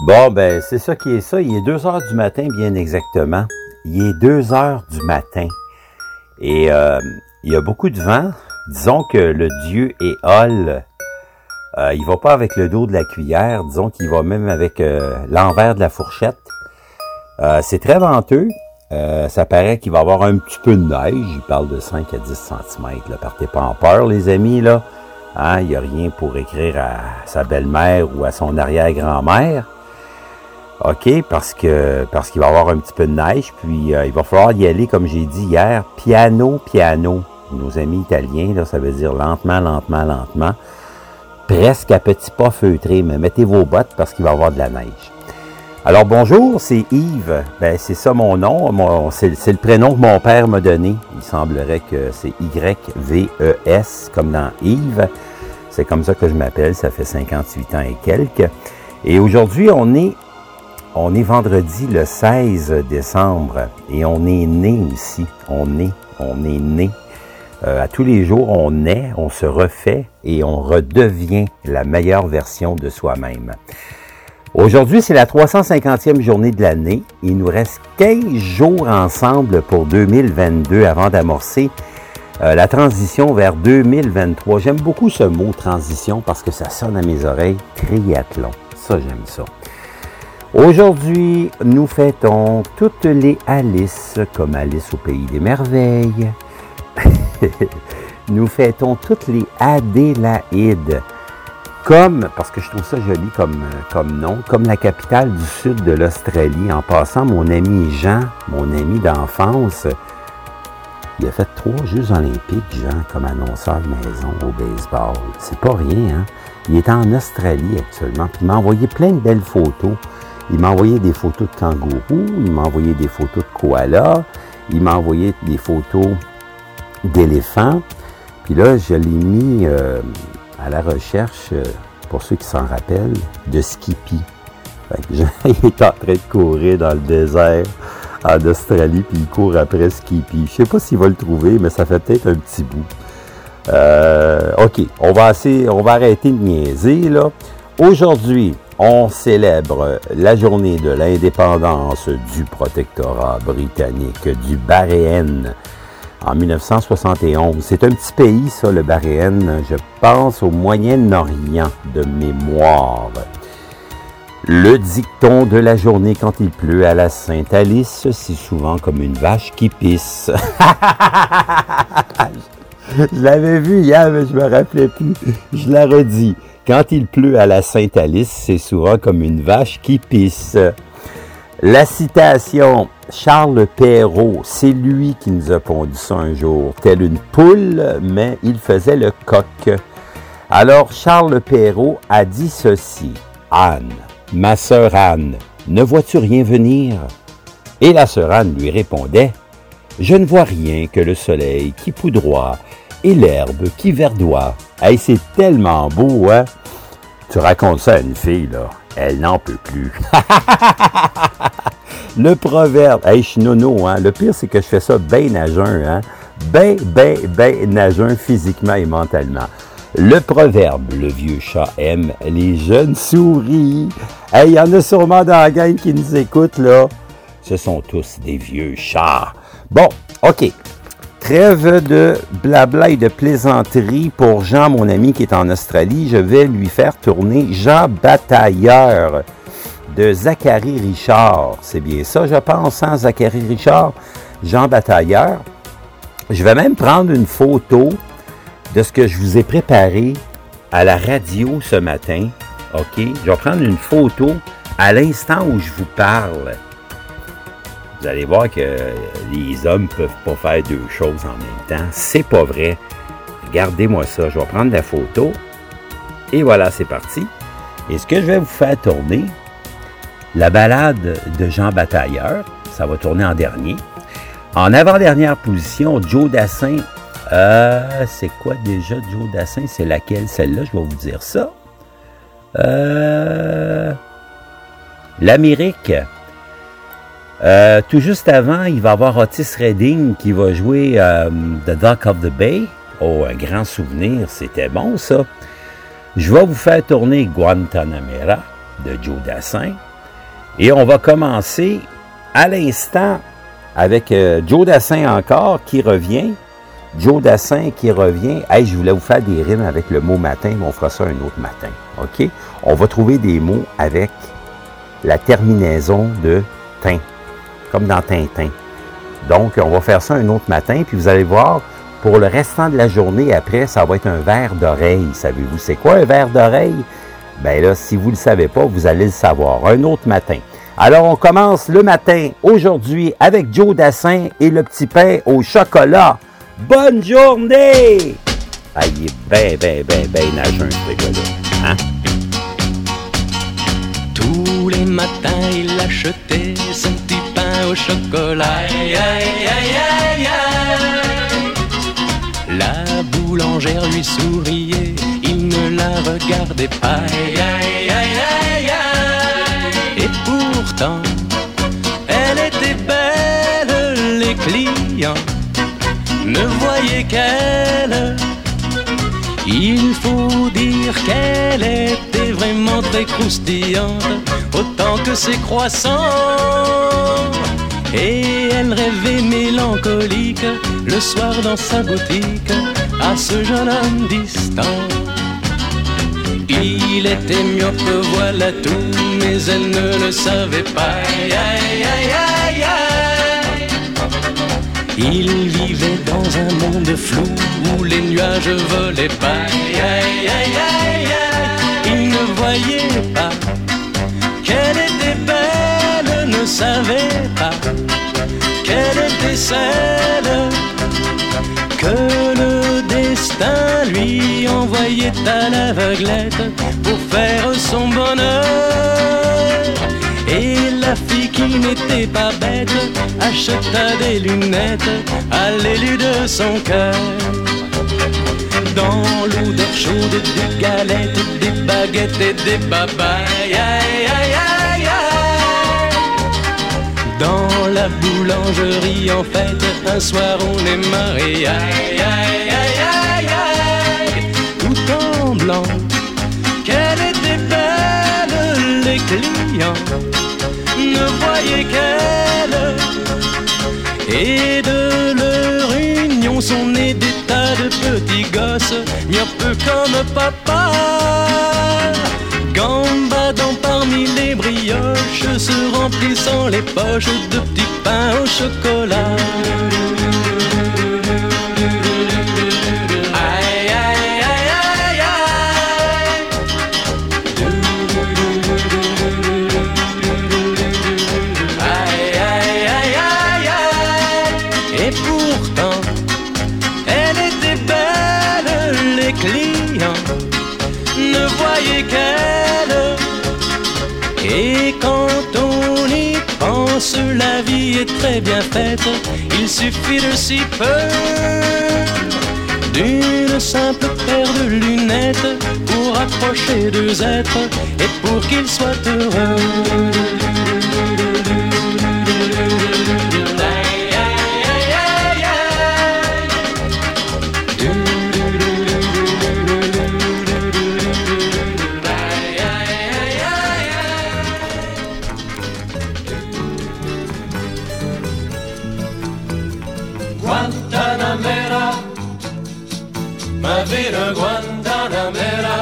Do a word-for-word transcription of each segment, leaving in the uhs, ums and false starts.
Bon, ben, c'est ça qui est ça. Il est deux heures du matin, bien exactement. Il est deux heures du matin. Et euh, il y a beaucoup de vent. Disons que le dieu Éole, euh, il va pas avec le dos de la cuillère. Disons qu'il va même avec euh, l'envers de la fourchette. Euh, c'est très venteux. Euh, ça paraît qu'il va y avoir un petit peu de neige. Il parle de cinq à dix centimètres. Là. Partez pas en peur, les amis, là. Hein, il n'y a rien pour écrire à sa belle-mère ou à son arrière-grand-mère. OK, parce que parce qu'il va y avoir un petit peu de neige, puis euh, il va falloir y aller, comme j'ai dit hier, piano, piano. Nos amis italiens, là, ça veut dire lentement, lentement, lentement. Presque à petits pas feutrés, mais mettez vos bottes parce qu'il va y avoir de la neige. Alors bonjour, c'est Yves. Ben c'est ça mon nom. Mon, c'est, c'est le prénom que mon père m'a donné. Il semblerait que c'est Y V E S, comme dans Yves. C'est comme ça que je m'appelle. Ça fait cinquante-huit ans et quelques. Et aujourd'hui, on est on est vendredi le seize décembre et on est né ici. On est, on est né. Euh, à tous les jours, on naît, on se refait et on redevient la meilleure version de soi-même. Aujourd'hui, c'est la trois cent cinquantième journée de l'année. Il nous reste quinze jours ensemble pour deux mille vingt-deux avant d'amorcer euh, la transition vers deux mille vingt-trois. J'aime beaucoup ce mot transition parce que ça sonne à mes oreilles triathlon. Ça, j'aime ça. Aujourd'hui, nous fêtons toutes les Alice, comme Alice au Pays des Merveilles. Nous fêtons toutes les Adélaïdes. Comme, parce que je trouve ça joli comme, comme nom, comme la capitale du sud de l'Australie. En passant, mon ami Jean, mon ami d'enfance, il a fait trois Jeux olympiques, Jean, comme annonceur de maison au baseball. C'est pas rien, hein? Il est en Australie actuellement, puis il m'a envoyé plein de belles photos. Il m'a envoyé des photos de kangourous, il m'a envoyé des photos de koalas, il m'a envoyé des photos d'éléphants. Puis là, je l'ai mis... Euh, à la recherche, pour ceux qui s'en rappellent, de Skippy. Fait que Jean, il est en train de courir dans le désert en Australie, puis il court après Skippy. Je sais pas s'il va le trouver, mais ça fait peut-être un petit bout. Euh, OK, on va, assez, on va arrêter de niaiser, là. Aujourd'hui, on célèbre la journée de l'indépendance du protectorat britannique du Bahreïn. En mille neuf cent soixante et onze. C'est un petit pays, ça, le Bahreïn, je pense au Moyen-Orient de mémoire. Le dicton de la journée quand il pleut à la Sainte-Alice, c'est souvent comme une vache qui pisse. Je l'avais vu hier, mais je me rappelais plus. Je la redis. Quand il pleut à la Sainte-Alice, c'est souvent comme une vache qui pisse. La citation Charles Perrault, c'est lui qui nous a pondu ça un jour, tel une poule, mais il faisait le coq. Alors Charles Perrault a dit ceci: Anne, ma sœur Anne, ne vois-tu rien venir? Et la sœur Anne lui répondait: Je ne vois rien que le soleil qui poudroie et l'herbe qui verdoie. Hey, c'est tellement beau, hein? Tu racontes ça à une fille, là. Elle n'en peut plus. Le proverbe. Hey, je suis nono, hein. Le pire, c'est que je fais ça bien à jeun, hein. Ben, ben, ben à jeun physiquement et mentalement. Le proverbe, le vieux chat aime les jeunes souris. Hey, il y en a sûrement dans la gang qui nous écoutent, là. Ce sont tous des vieux chats. Bon, OK. Trêve de blabla et de plaisanterie pour Jean, mon ami qui est en Australie. Je vais lui faire tourner Jean Batailleur de Zachary Richard. C'est bien ça, je pense, hein, Zachary Richard? Jean Batailleur. Je vais même prendre une photo de ce que je vous ai préparé à la radio ce matin. OK? Je vais prendre une photo à l'instant où je vous parle. Vous allez voir que les hommes ne peuvent pas faire deux choses en même temps. C'est pas vrai. Regardez-moi ça. Je vais prendre la photo. Et voilà, c'est parti. Et ce que je vais vous faire tourner, la ballade de Jean Batailleur, ça va tourner en dernier. En avant-dernière position, Joe Dassin. Euh, c'est quoi déjà Joe Dassin? C'est laquelle? Celle-là, je vais vous dire ça. Euh, L'Amérique. Euh, tout juste avant, il va y avoir Otis Redding qui va jouer euh, The Dock of the Bay. Oh, un grand souvenir, c'était bon ça. Je vais vous faire tourner Guantanamera de Joe Dassin. Et on va commencer à l'instant avec euh, Joe Dassin encore qui revient. Joe Dassin qui revient. Hey, je voulais vous faire des rimes avec le mot matin, mais on fera ça un autre matin. OK? On va trouver des mots avec la terminaison de tin, comme dans Tintin. Donc, on va faire ça un autre matin, puis vous allez voir, pour le restant de la journée, après, ça va être un verre d'oreille. Savez-vous, c'est quoi un verre d'oreille? Bien là, si vous ne le savez pas, vous allez le savoir un autre matin. Alors, on commence le matin, aujourd'hui, avec Joe Dassin et le petit pain au chocolat. Bonne journée! Ah, il est bien, bien, bien, bien nageux, ce gars-là. Hein? Tous les matins, il achetait son petit pain au chocolat. Aïe, aïe, aïe, aïe, aïe. La boulangère lui souriait, il ne la regardait pas. Aïe, aïe, aïe, aïe, aïe. Et pourtant, elle était belle, les clients ne voyaient qu'elle. Il faut dire qu'elle était vraiment très croustillante, autant que ses croissants. Et elle rêvait mélancolique le soir dans sa boutique à ce jeune homme distant. Il était myope, voilà tout, mais elle ne le savait pas. Aïe, aïe, aïe, aïe, aïe. Il vivait dans un monde flou où les nuages volaient pas. Aïe, aïe, aïe, aïe, aïe. Il ne voyait pas qu'elle était belle, ne savait pas qu'elle était celle que le destin lui envoyait à l'aveuglette pour faire son bonheur. Et la fille qui n'était pas bête acheta des lunettes à l'élu de son cœur. Dans l'odeur chaude des galettes, des baguettes et des babayes. Aïe, aïe, aïe, aïe. Dans la boulangerie en fête, un soir on est mariés. Aïe, aïe, aïe, aïe, aïe. Tout en blanc, qu'elle était belle, les clients ne voyaient qu'elle. Et de leur union sont nés des tas de petits gosses, myopes comme papa, gambadant parmi les brioches, se remplissant les poches de petits pains au chocolat. Aïe, aïe, aïe, aïe, aïe. Aïe, aïe, aïe, aïe, aïe. Et pourtant, elle était belle, les clients ne voyaient qu'elle. Et quand on y pense, la vie est très bien faite. Il suffit de si peu, d'une simple paire de lunettes pour approcher deux êtres et pour qu'ils soient heureux. Guantanamera, ma ville Guantanamera,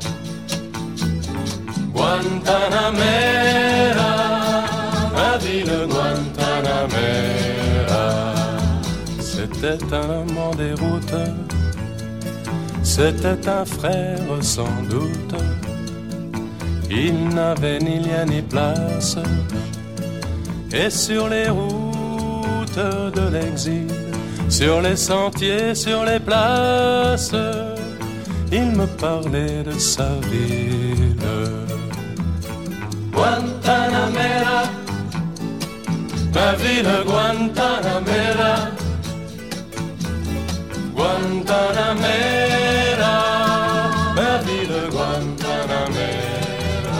Guantanamera, ma ville Guantanamera. C'était un amant des routes, c'était un frère sans doute. Il n'avait ni lien ni place, et sur les routes de l'exil, sur les sentiers, sur les places, il me parlait de sa ville. Guantanamera, ma ville Guantanamera, Guantanamera, ma ville Guantanamera.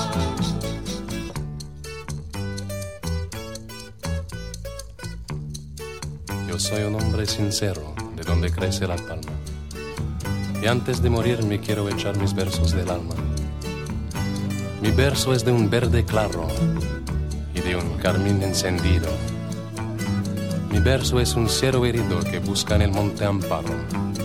Yo soy un hombre sincero, de donde crece la palma. Y antes de morir me quiero echar mis versos del alma. Mi verso es de un verde claro y de un carmín encendido. Mi verso es un cielo herido que busca en el monte amparo.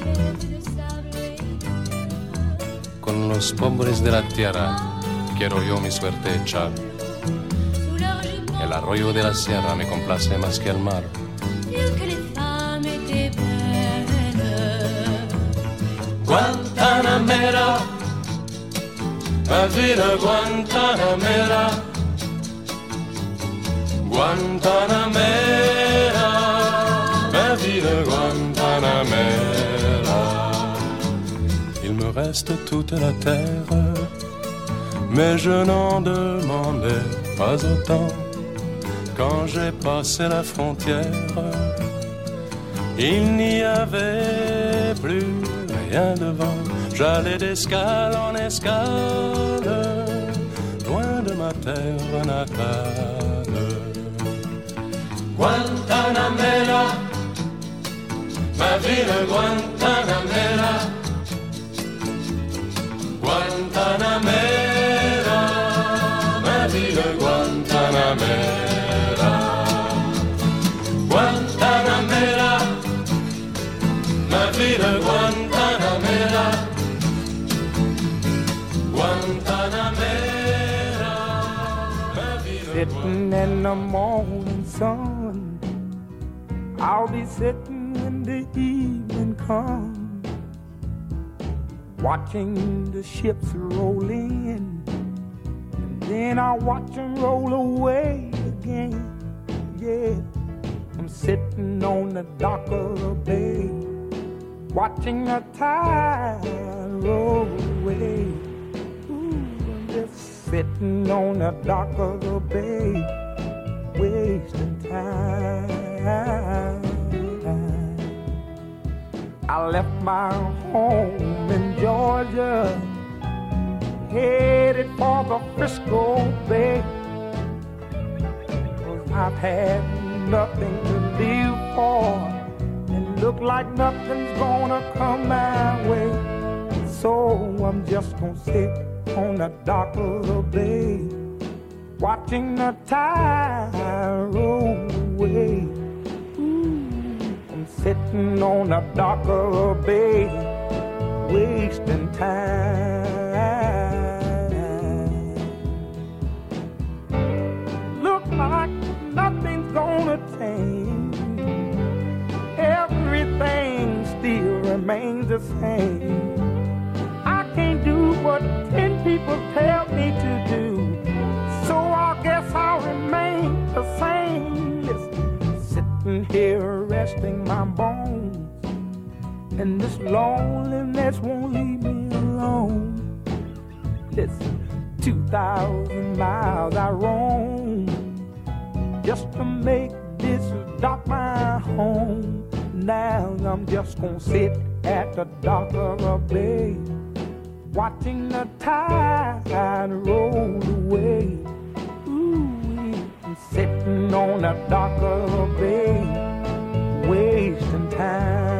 Con los pobres de la tierra quiero yo mi suerte echar. El arroyo de la sierra me complace más que el mar. Guantanamera, ma vida Guantanamera, Guantanamera, ma vida Guantanamera. Il me reste toute la terre, mais je n'en demandais pas autant. Quand j'ai passé la frontière, il n'y avait plus rien devant. J'allais d'escale en escale, loin de ma terre natale. Guantanamera, ma ville Guantanamera, Guantanamera, ma ville Guantanamera, Guantanamera, ma ville Guantanamera, Guantanamera, ma ville. Sitting in the morning sun, I'll be sitting when the evening comes, watching the ships roll in, and then I'll watch them roll away again. Yeah, I'm sitting on the dock of the bay, watching the tide roll away. Ooh, I'm just sitting on the dock of the bay, wasting time. I left my home in Georgia, headed for the Frisco Bay, 'cause I've had nothing to live for, and look like nothing's gonna come my way. So I'm just gonna sit on the dock of the bay, watching the tide roll away. Sitting on the dock of the bay, wasting time. Look like nothing's gonna change, everything still remains the same. I can't do what ten people tell me to do, so I guess I'll remain the same. Listen, sitting here resting my bones, and this loneliness won't leave me alone. Listen, two thousand miles I roam just to make this dock my home. Now I'm just gonna sit at the dock of the bay, watching the tide roll away. Ooh, I'm sitting on the dock of the bay, wasting time.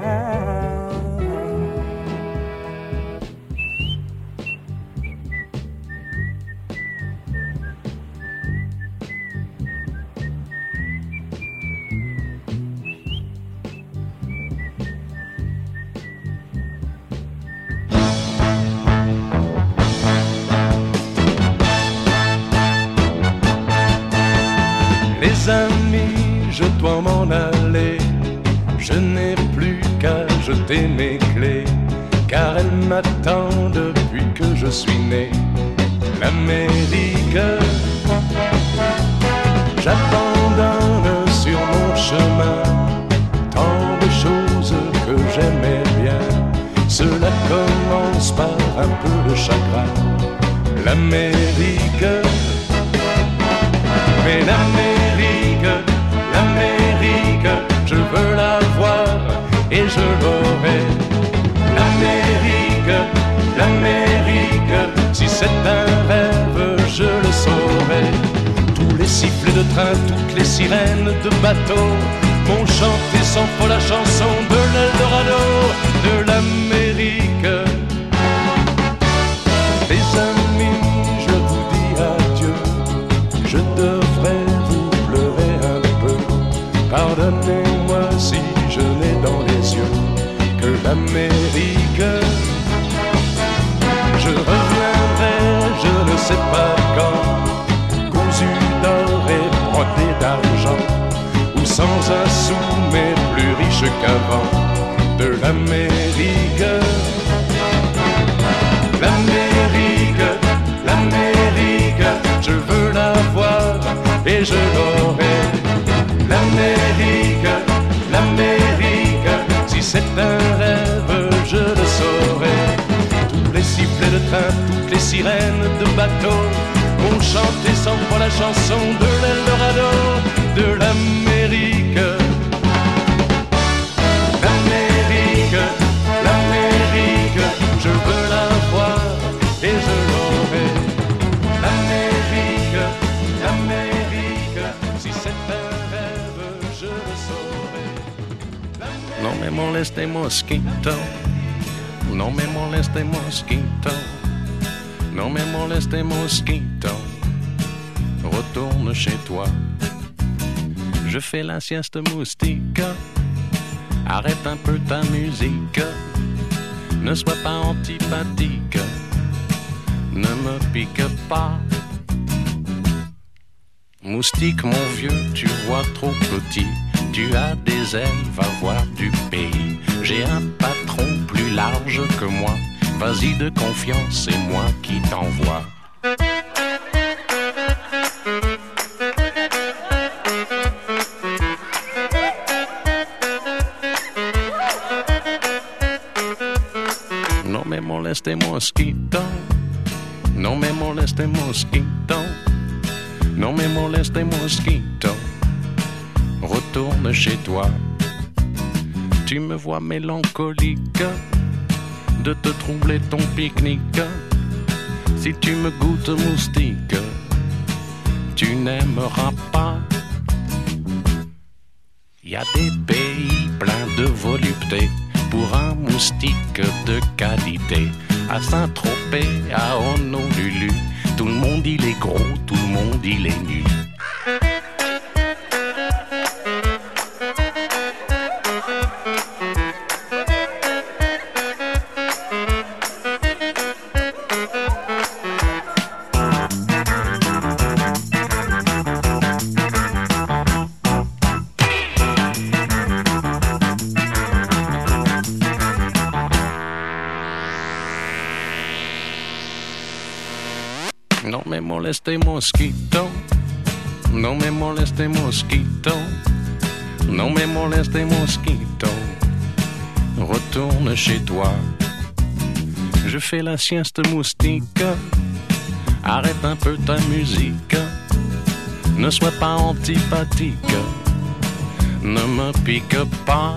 Les amis, je dois m'en aller, je n'ai plus qu'à jeter mes clés, car elle m'attend depuis que je suis né. L'Amérique, j'abandonne sur mon chemin tant de choses que j'aimais bien. Cela commence par un peu de chagrin. L'Amérique, mais l'Amérique, l'Amérique, je veux la voir et je l'aurai. L'Amérique, l'Amérique, si c'est un rêve, je le saurai. Tous les sifflets de train, toutes les sirènes de bateau m'ont chanté sans faux la chanson de l'Eldorado, de l'Amérique. Les amis, je qu'avant de l'Amérique. L'Amérique, l'Amérique, je veux la voir et je l'aurai. L'Amérique, l'Amérique, si c'est un rêve, je le saurai. Tous les sifflets de train, toutes les sirènes de bateau vont chanter sans foi la chanson de l'Eldorado, de l'Amérique. L'Amérique, l'Amérique, je veux la voir et je l'aurai. L'Amérique, l'Amérique, si c'est un rêve, je le saurai. No me moleste mosquito, no me moleste mosquito, no me moleste mosquito, retourne chez toi. Je fais la sieste moustique, arrête un peu ta musique, ne sois pas antipathique, ne me pique pas. Moustique mon vieux, tu vois trop petit, tu as des ailes, va voir du pays. J'ai un patron plus large que moi, vas-y de confiance, c'est moi qui t'envoie. No me moleste mosquito, no me moleste mosquito, no me moleste mosquito, retourne chez toi. Tu me vois mélancolique de te troubler ton pique-nique. Si tu me goûtes moustique, tu n'aimeras pas. Y a des pays pleins de volupté pour un moustique de qualité. À Saint-Tropez, à Honolulu, tout le monde il est gros, tout le monde il est nu. No me moleste mosquito, no me moleste mosquito, no me moleste mosquito, retourne chez toi. Je fais la sieste moustique, arrête un peu ta musique, ne sois pas antipathique, ne me pique pas.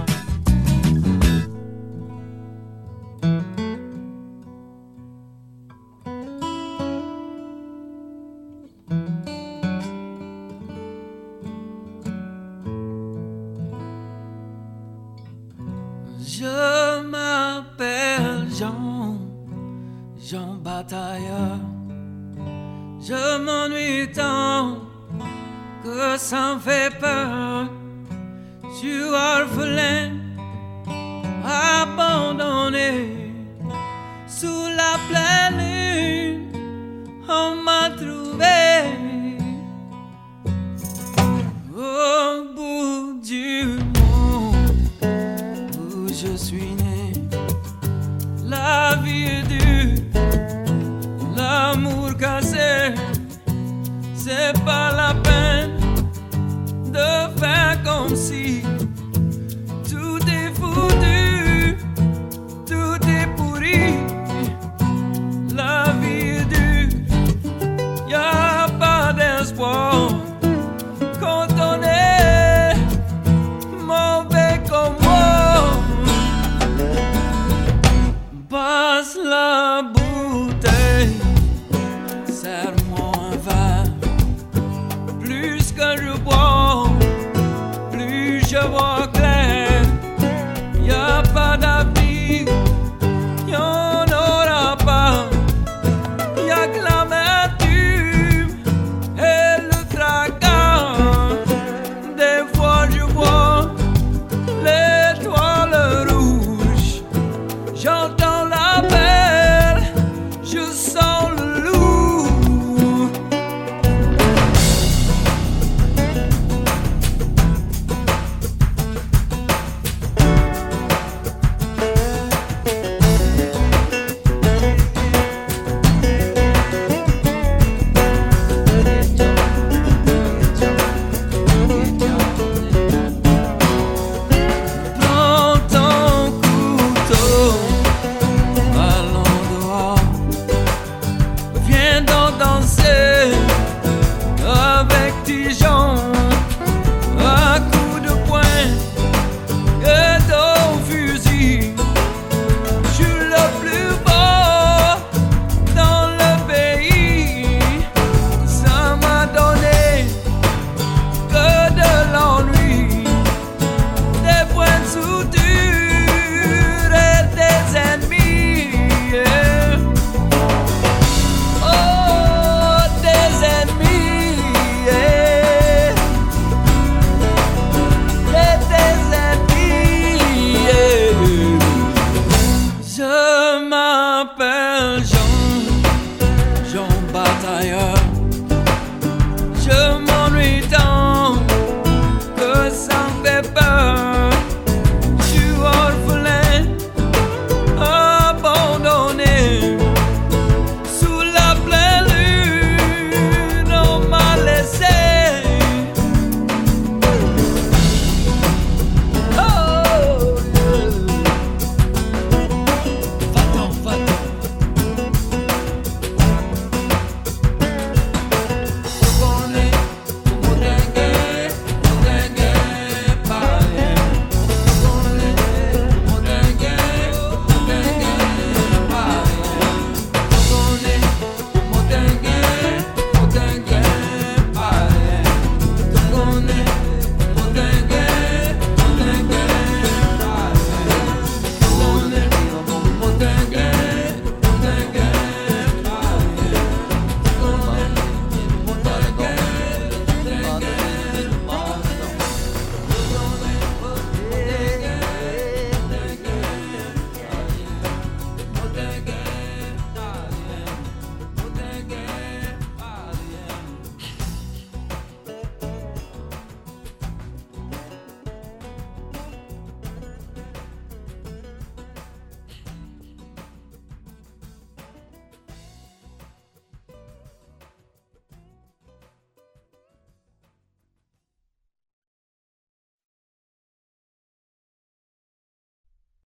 Je m'appelle Jean, Jean Batailleur. Je m'ennuie tant que ça me fait peur. Je suis orphelin, abandonné, sous la pleine lune, on m'a trouvé. Au bout du je suis né, la vie est dure, l'amour cassé, c'est pas la peine de faire comme si tout est foutu, tout est pourri, voltigeant à coups de poing et de fusil. Je suis le plus beau dans le pays. Ça m'a donné que de l'ennui, des points de soudure et des ennemis. Yeah. Oh, des ennemis. Yeah. Et des ennemis. Yeah. Je m'appelle Jean.